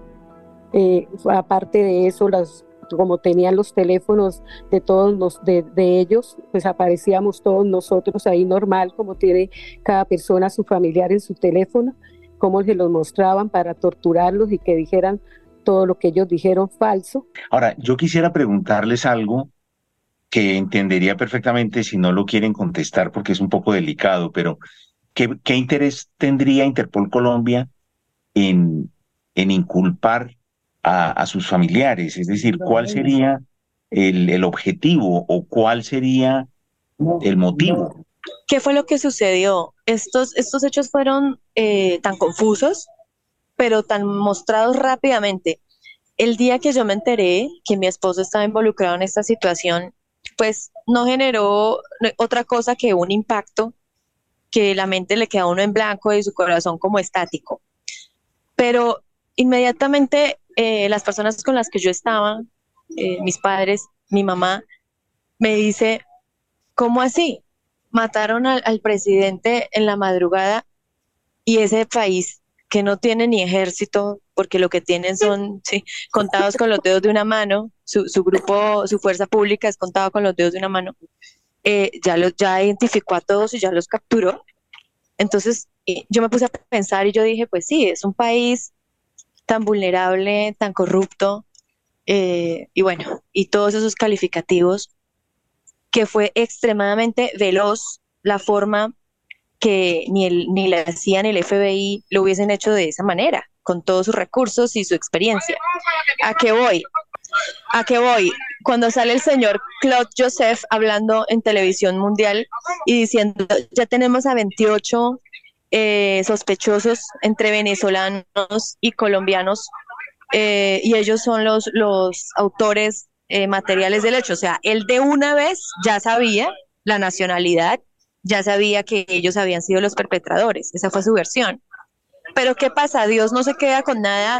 eh, aparte de eso, las, como tenían los teléfonos de todos los, de, de ellos, pues aparecíamos todos nosotros ahí normal, como tiene cada persona su familiar en su teléfono, cómo se los mostraban para torturarlos y que dijeran todo lo que ellos dijeron falso. Ahora, yo quisiera preguntarles algo que entendería perfectamente si no lo quieren contestar porque es un poco delicado, pero ¿qué, qué interés tendría Interpol Colombia en, en inculpar a, a sus familiares? Es decir, ¿cuál sería el, el objetivo o cuál sería el motivo? ¿Qué fue lo que sucedió? Estos, estos hechos fueron eh, tan confusos, pero tan mostrados rápidamente. El día que yo me enteré que mi esposo estaba involucrado en esta situación, pues no generó otra cosa que un impacto, que la mente le queda a uno en blanco y su corazón como estático. Pero inmediatamente eh, las personas con las que yo estaba, eh, mis padres, mi mamá, me dice, ¿cómo así? Mataron al, al presidente en la madrugada y ese país que no tiene ni ejército, porque lo que tienen son sí, contados con los dedos de una mano, su, su grupo, su fuerza pública es contado con los dedos de una mano, eh, ya, los, ya identificó a todos y ya los capturó. Entonces eh, yo me puse a pensar y yo dije, pues sí, es un país tan vulnerable, tan corrupto, eh, y bueno, y todos esos calificativos, que fue extremadamente veloz la forma que ni, el, ni la C I A ni el F B I lo hubiesen hecho de esa manera, con todos sus recursos y su experiencia. ¿A qué voy? ¿A qué voy? Cuando sale el señor Claude Joseph hablando en televisión mundial y diciendo, ya tenemos a veintiocho eh, sospechosos entre venezolanos y colombianos, eh, y ellos son los, los autores eh, materiales del hecho. O sea, él de una vez ya sabía la nacionalidad, ya sabía que ellos habían sido los perpetradores. Esa fue su versión. Pero ¿qué pasa? Dios no se queda con nada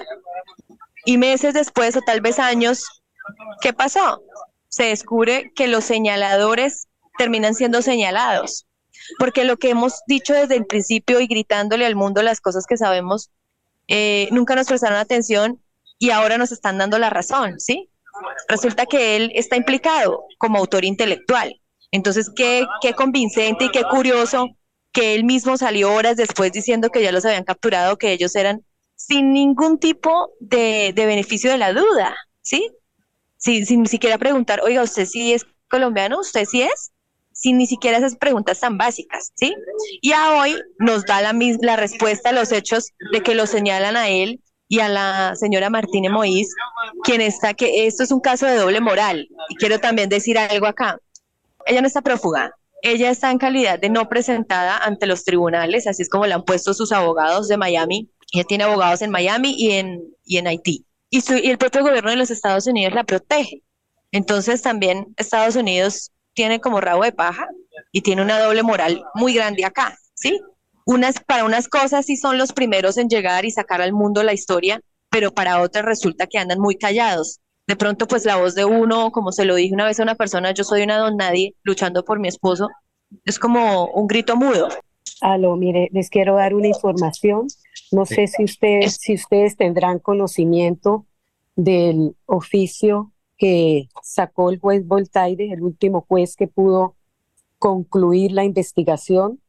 y meses después o tal vez años, ¿qué pasó? Se descubre que los señaladores terminan siendo señalados. Porque lo que hemos dicho desde el principio y gritándole al mundo las cosas que sabemos, eh, nunca nos prestaron atención y ahora nos están dando la razón, ¿sí? Resulta que él está implicado como autor intelectual. Entonces, qué, qué convincente y qué curioso que él mismo salió horas después diciendo que ya los habían capturado, que ellos eran sin ningún tipo de, de beneficio de la duda, ¿sí? Sin, sin siquiera preguntar, oiga, ¿usted sí es colombiano? ¿Usted sí es? sin ni siquiera esas preguntas tan básicas, ¿sí? Y a hoy nos da la, la respuesta a los hechos de que lo señalan a él y a la señora Martínez Moïse, quien está, que esto es un caso de doble moral. Y quiero también decir algo acá. Ella no está prófuga, ella está en calidad de no presentada ante los tribunales, así es como la han puesto sus abogados de Miami. Ella tiene abogados en Miami y en, y en Haití. Y, su, y el propio gobierno de los Estados Unidos la protege. Entonces también Estados Unidos tiene como rabo de paja y tiene una doble moral muy grande acá, ¿sí? Unas, para unas cosas sí son los primeros en llegar y sacar al mundo la historia, pero para otras resulta que andan muy callados. De pronto pues la voz de uno, como se lo dije una vez a una persona, yo soy una don nadie luchando por mi esposo, es como un grito mudo. Aló, mire, les quiero dar una información. No sé si ustedes, si ustedes tendrán conocimiento del oficio que sacó el juez Voltaire, el último juez que pudo concluir la investigación,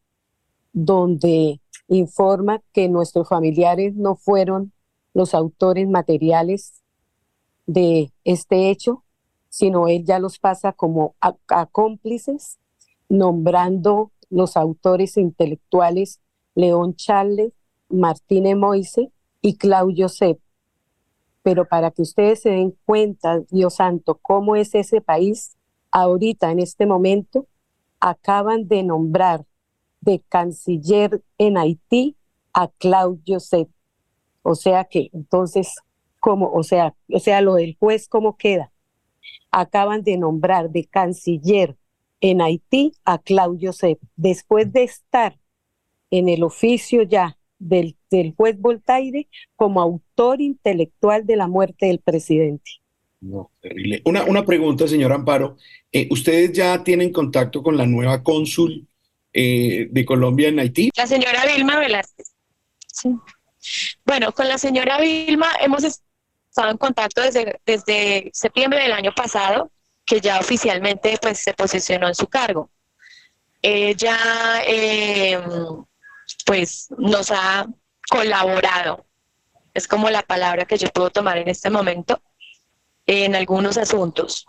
donde informa que nuestros familiares no fueron los autores materiales de este hecho, sino él ya los pasa como a, a cómplices, nombrando los autores intelectuales León Charles, Martínez Moïse y Claudio Joseph. Pero para que ustedes se den cuenta, Dios santo, cómo es ese país, ahorita en este momento acaban de nombrar de canciller en Haití a Claudio Joseph. O sea que, entonces, ¿cómo? O sea, o sea, lo del juez, ¿cómo queda? Acaban de nombrar de canciller en Haití a Claudio Joseph, después de estar en el oficio ya del, del juez Voltaire como autor intelectual de la muerte del presidente. No, terrible. Una, una pregunta, señor Amparo. Eh, ¿Ustedes ya tienen contacto con la nueva cónsul eh, de Colombia en Haití? La señora Vilma Velázquez. Sí. Bueno, con la señora Vilma hemos estado en contacto desde, desde septiembre del año pasado, que ya oficialmente pues se posicionó en su cargo. Ella eh, pues nos ha colaborado, es como la palabra que yo puedo tomar en este momento, en algunos asuntos.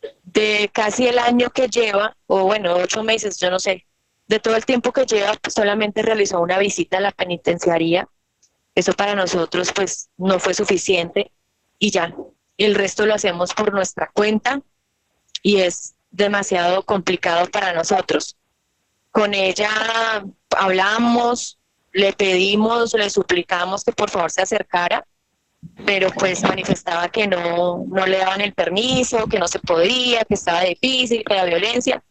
De casi el año que lleva, o bueno, ocho meses, yo no sé, de todo el tiempo que lleva, pues solamente realizó una visita a la penitenciaría. Eso para nosotros pues no fue suficiente y ya, el resto lo hacemos por nuestra cuenta y es demasiado complicado para nosotros. Con ella hablamos, le pedimos, le suplicamos que por favor se acercara, pero pues manifestaba que no, no le daban el permiso, que no se podía, que estaba difícil, que la violencia.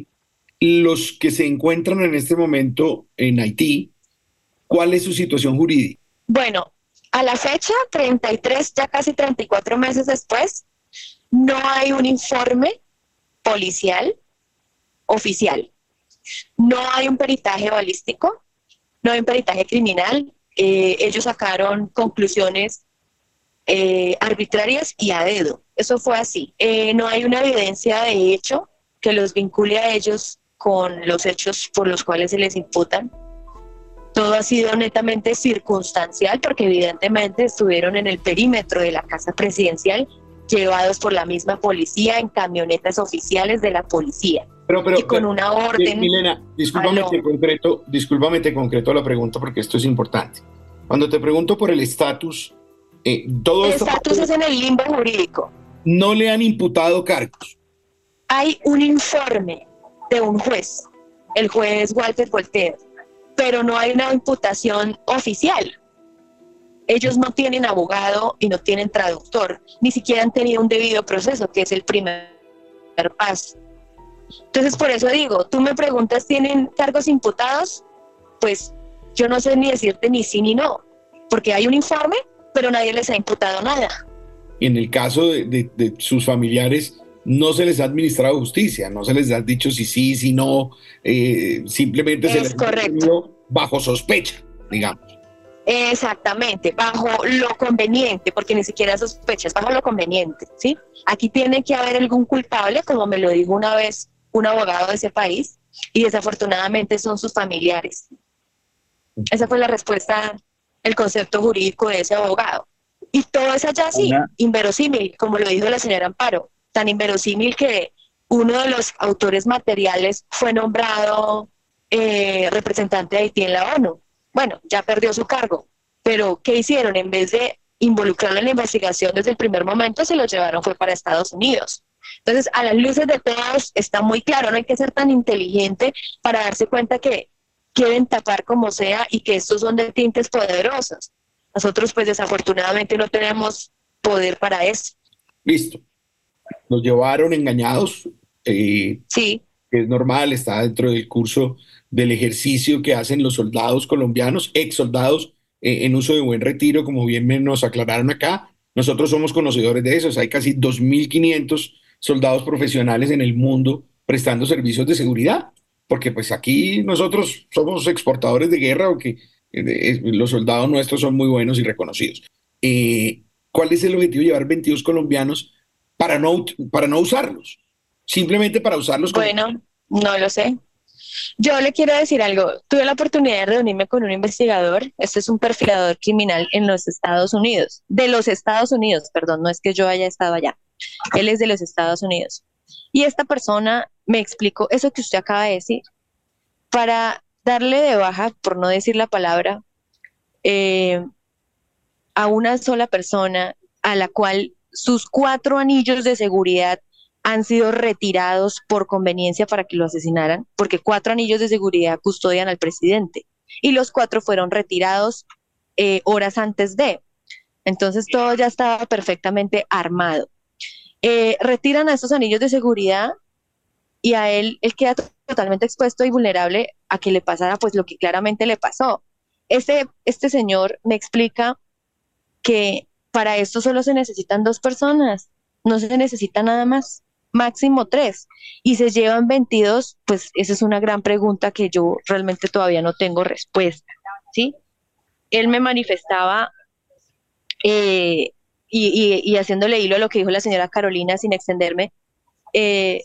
Los que se encuentran en este momento en Haití, ¿cuál es su situación jurídica? Bueno, a la fecha, treinta y tres, ya casi treinta y cuatro meses después, no hay un informe policial oficial. No hay un peritaje balístico, no hay un peritaje criminal. Eh, ellos sacaron conclusiones eh, arbitrarias y a dedo. Eso fue así. Eh, no hay una evidencia de hecho que los vincule a ellos con los hechos por los cuales se les imputan. Todo ha sido netamente circunstancial porque evidentemente estuvieron en el perímetro de la casa presidencial, llevados por la misma policía en camionetas oficiales de la policía. Pero, pero, y con pero, una orden. Milena, discúlpame Aló. que concreto, discúlpame que concreto la pregunta porque esto es importante. Cuando te pregunto por el estatus, eh, todo El esto estatus es en el limbo jurídico. no le han imputado cargos. Hay un informe de un juez, el juez Walter Voltaire, pero no hay una imputación oficial. Ellos no tienen abogado y no tienen traductor, ni siquiera han tenido un debido proceso, que es el primer paso. Entonces, por eso digo, tú me preguntas, ¿tienen cargos imputados? Pues yo no sé ni decirte ni sí ni no, porque hay un informe, pero nadie les ha imputado nada. En el caso de, de, de sus familiares, no se les ha administrado justicia, no se les ha dicho si sí, si no, eh, simplemente se les ha tenido bajo sospecha, digamos. Exactamente, bajo lo conveniente, porque ni siquiera sospechas, bajo lo conveniente, ¿sí? Aquí tiene que haber algún culpable, como me lo dijo una vez un abogado de ese país, y desafortunadamente son sus familiares. Esa fue la respuesta, el concepto jurídico de ese abogado. Y todo es allá así, una... inverosímil, como lo dijo la señora Amparo, tan inverosímil que uno de los autores materiales fue nombrado eh, representante de Haití en la ONU. Bueno, ya perdió su cargo, pero ¿qué hicieron? En vez de involucrarlo en la investigación desde el primer momento, se lo llevaron fue para Estados Unidos. Entonces, a las luces de todos está muy claro, no hay que ser tan inteligente para darse cuenta que quieren tapar como sea y que estos son de tintes poderosos. Nosotros, pues, desafortunadamente no tenemos poder para eso. Listo. Nos llevaron engañados. Eh, sí. Es normal, está dentro del curso del ejercicio que hacen los soldados colombianos, ex soldados eh, en uso de buen retiro, como bien me nos aclararon acá. Nosotros somos conocedores de eso. Hay casi dos mil quinientos soldados profesionales en el mundo prestando servicios de seguridad, porque pues aquí nosotros somos exportadores de guerra, o que eh, los soldados nuestros son muy buenos y reconocidos. Eh, ¿Cuál es el objetivo de llevar veintidós colombianos para no, para no usarlos? Simplemente para usarlos como... Bueno, no lo sé. Yo le quiero decir algo. Tuve la oportunidad de reunirme con un investigador. Este es un perfilador criminal en los Estados Unidos. De los Estados Unidos, perdón, no es que yo haya estado allá. Él es de los Estados Unidos. Y esta persona me explicó eso que usted acaba de decir. Para darle de baja, por no decir la palabra, eh, a una sola persona a la cual sus cuatro anillos de seguridad han sido retirados por conveniencia para que lo asesinaran, porque cuatro anillos de seguridad custodian al presidente y los cuatro fueron retirados eh, horas antes de. Entonces todo ya estaba perfectamente armado. Eh, retiran a estos anillos de seguridad y a él, él queda totalmente expuesto y vulnerable a que le pasara pues lo que claramente le pasó. Este, este señor me explica que para esto solo se necesitan dos personas, no se necesita nada más. Máximo tres, y se llevan veintidós, pues esa es una gran pregunta que yo realmente todavía no tengo respuesta, ¿sí? Él me manifestaba, eh, y, y, y haciéndole hilo a lo que dijo la señora Carolina, sin extenderme, eh,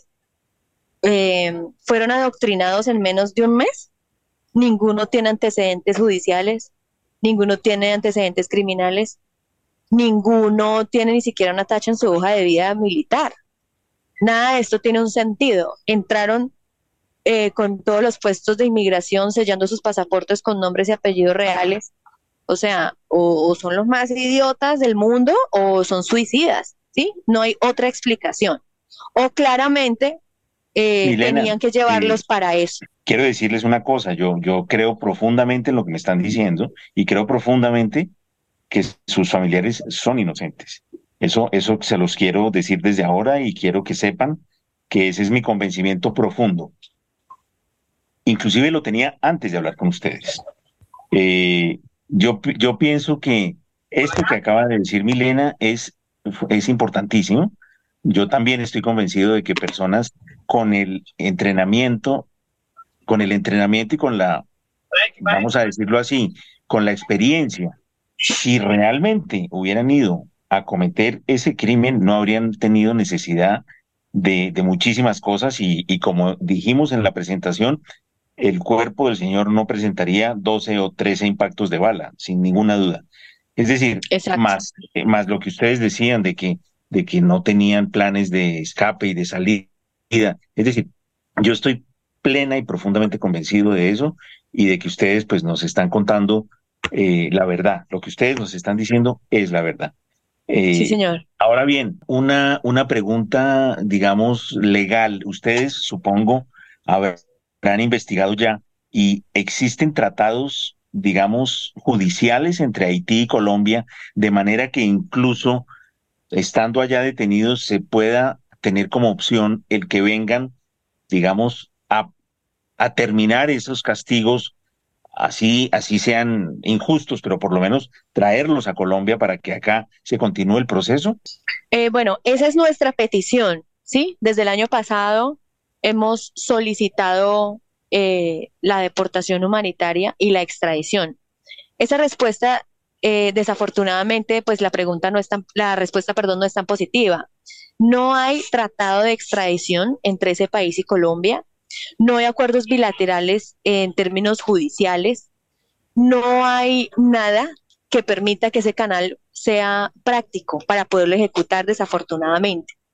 eh, fueron adoctrinados en menos de un mes, ninguno tiene antecedentes judiciales, ninguno tiene antecedentes criminales, ninguno tiene ni siquiera una tacha en su hoja de vida militar. Nada de esto tiene un sentido. Entraron eh, con todos los puestos de inmigración sellando sus pasaportes con nombres y apellidos reales. O sea, o, o son los más idiotas del mundo o son suicidas, ¿sí? No hay otra explicación. O claramente eh, Milena, tenían que llevarlos eh, para eso. Quiero decirles una cosa, yo, yo creo profundamente en lo que me están diciendo y creo profundamente que sus familiares son inocentes. Eso, eso se los quiero decir desde ahora y quiero que sepan que ese es mi convencimiento profundo. Inclusive lo tenía antes de hablar con ustedes. Eh, yo, yo pienso que esto que acaba de decir Milena es, es importantísimo. Yo también estoy convencido de que personas con el entrenamiento, con el entrenamiento y con la, vamos a decirlo así, con la experiencia, si realmente hubieran ido a cometer ese crimen, no habrían tenido necesidad de, de muchísimas cosas y, y como dijimos en la presentación, el cuerpo del señor no presentaría doce o trece impactos de bala, sin ninguna duda. Es decir, más, eh, más lo que ustedes decían de que, de que no tenían planes de escape y de salida. Es decir, yo estoy plena y profundamente convencido de eso y de que ustedes pues nos están contando eh, la verdad. Lo que ustedes nos están diciendo es la verdad. Eh, sí, señor. Ahora bien, una, una pregunta, digamos, legal. Ustedes, supongo, habrán investigado ya y existen tratados, digamos, judiciales entre Haití y Colombia, de manera que incluso estando allá detenidos se pueda tener como opción el que vengan, digamos, a, a terminar esos castigos. Así, así sean injustos, pero por lo menos traerlos a Colombia para que acá se continúe el proceso. Eh, bueno, esa es nuestra petición, ¿sí? Desde el año pasado hemos solicitado eh, la deportación humanitaria y la extradición. Esa respuesta, eh, desafortunadamente, pues la pregunta no es tan, la respuesta, perdón, no es tan positiva. No hay tratado de extradición entre ese país y Colombia. No hay acuerdos bilaterales en términos judiciales, no hay nada que permita que ese canal sea práctico para poderlo ejecutar, desafortunadamente.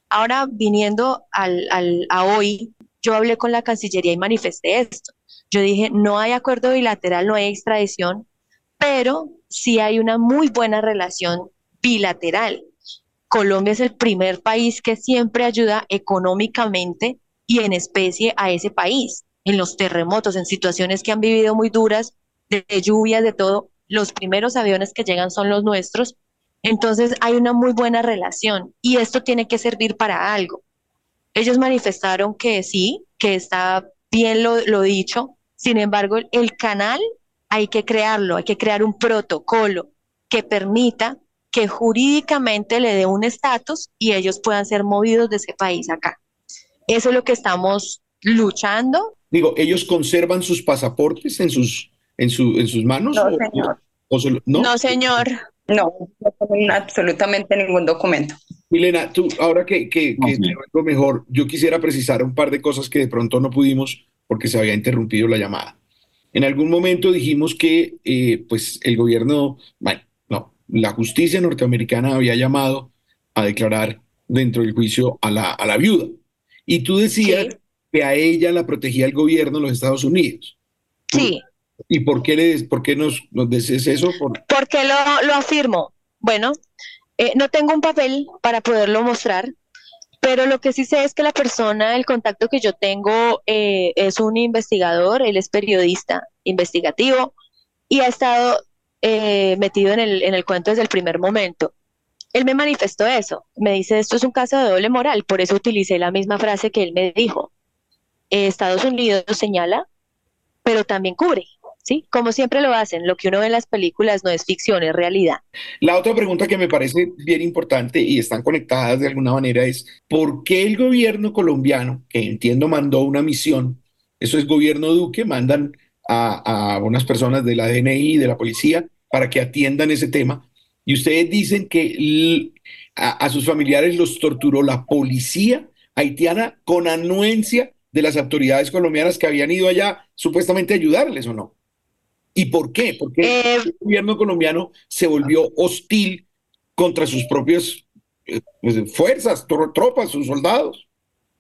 Ahora, viniendo al, al, a hoy, yo hablé con la Cancillería y manifesté esto. Yo dije, no hay acuerdo bilateral, no hay extradición, pero sí hay una muy buena relación bilateral. Colombia es el primer país que siempre ayuda económicamente y en especie a ese país, en los terremotos, en situaciones que han vivido muy duras, de, de lluvias, de todo. Los primeros aviones que llegan son los nuestros. Entonces hay una muy buena relación y esto tiene que servir para algo. Ellos manifestaron que sí, que está bien lo, lo dicho. Sin embargo, el, el canal hay que crearlo, hay que crear un protocolo que permita que jurídicamente le dé un estatus y ellos puedan ser movidos de ese país acá. Eso es lo que estamos luchando. Digo, ¿ellos conservan sus pasaportes en sus, en su, en sus manos? No, o, señor. O solo, ¿no? No, señor. No, no tienen absolutamente ningún documento. Milena, tú, ahora que, que, No, que sí. te oigo mejor, yo quisiera precisar un par de cosas que de pronto no pudimos porque se había interrumpido la llamada. En algún momento dijimos que eh, pues el gobierno, bueno, no, la justicia norteamericana había llamado a declarar dentro del juicio a la, a la viuda. Y tú decías Sí. que a ella la protegía el gobierno de los Estados Unidos. Sí. ¿Y por qué, le, por qué nos, nos dices eso? Por... ¿Por qué lo, lo afirmo? Bueno, eh, no tengo un papel para poderlo mostrar, pero lo que sí sé es que la persona, el contacto que yo tengo eh, es un investigador, él es periodista investigativo y ha estado eh, metido en el, en el cuento desde el primer momento. Él me manifestó eso, me dice, esto es un caso de doble moral, por eso utilicé la misma frase que él me dijo. Eh, Estados Unidos señala, pero también cubre. ¿Sí? Como siempre lo hacen, lo que uno ve en las películas no es ficción, es realidad. La otra pregunta que me parece bien importante y están conectadas de alguna manera es ¿por qué el gobierno colombiano, que entiendo mandó una misión, eso es gobierno Duque, mandan a, a unas personas de la D N I, de la policía, para que atiendan ese tema? Y ustedes dicen que l- a, a sus familiares los torturó la policía haitiana con anuencia de las autoridades colombianas que habían ido allá supuestamente a ayudarles, ¿o no? ¿Y por qué? Porque Eh, el gobierno colombiano se volvió hostil contra sus propias eh, pues, fuerzas, tro- tropas, sus soldados.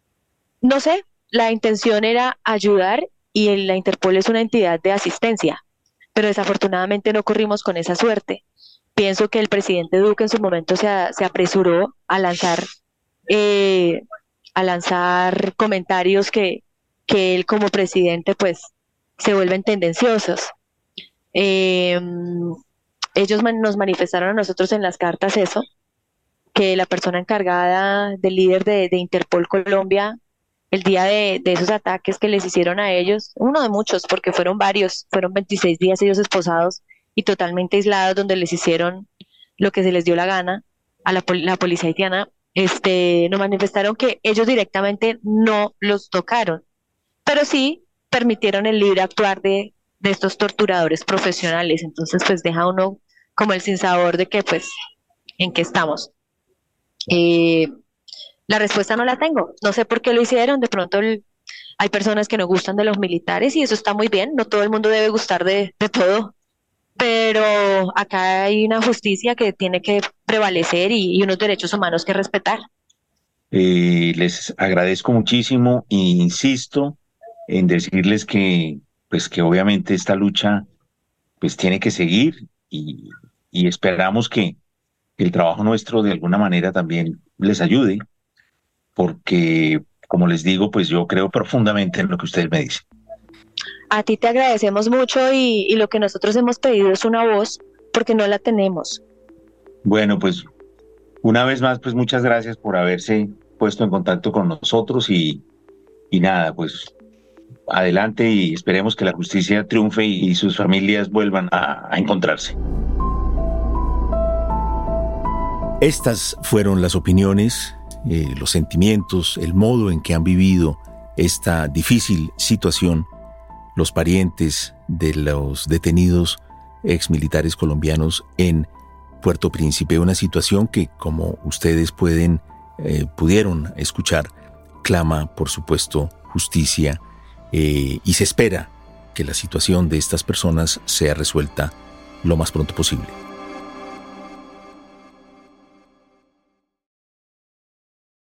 no sé, la intención era ayudar y el- la Interpol es una entidad de asistencia, pero desafortunadamente no corrimos con esa suerte. Pienso que el presidente Duque en su momento se, a- se apresuró a lanzar, eh, a lanzar comentarios que, que él como presidente pues se vuelven tendenciosos. Eh, ellos man- nos manifestaron a nosotros en las cartas eso, que la persona encargada del líder de, de Interpol Colombia, el día de, de esos ataques que les hicieron a ellos, uno de muchos, porque fueron varios, fueron veintiséis días ellos esposados y totalmente aislados, donde les hicieron lo que se les dio la gana a la, pol- la policía haitiana, este, nos manifestaron que ellos directamente no los tocaron, pero sí permitieron el libre actuar de, de estos torturadores profesionales. Entonces, pues deja uno como el sinsabor de que, pues, ¿en qué estamos? Eh, la respuesta no la tengo. No sé por qué lo hicieron. De pronto el- hay personas que no gustan de los militares y eso está muy bien. No todo el mundo debe gustar de, de todo. Pero acá hay una justicia que tiene que prevalecer y, y unos derechos humanos que respetar. Eh, les agradezco muchísimo e insisto en decirles que, pues, que obviamente esta lucha pues tiene que seguir y, y esperamos que el trabajo nuestro de alguna manera también les ayude, porque, como les digo, pues yo creo profundamente en lo que ustedes me dicen. A ti te agradecemos mucho y, y lo que nosotros hemos pedido es una voz porque no la tenemos. Bueno, pues una vez más, pues muchas gracias por haberse puesto en contacto con nosotros y, y nada, pues adelante y esperemos que la justicia triunfe y, y sus familias vuelvan a, a encontrarse. Estas fueron las opiniones, eh, los sentimientos, el modo en que han vivido esta difícil situación los parientes de los detenidos exmilitares colombianos en Puerto Príncipe. Una situación que, como ustedes pueden, eh, pudieron escuchar, clama, por supuesto, justicia eh, y se espera que la situación de estas personas sea resuelta lo más pronto posible.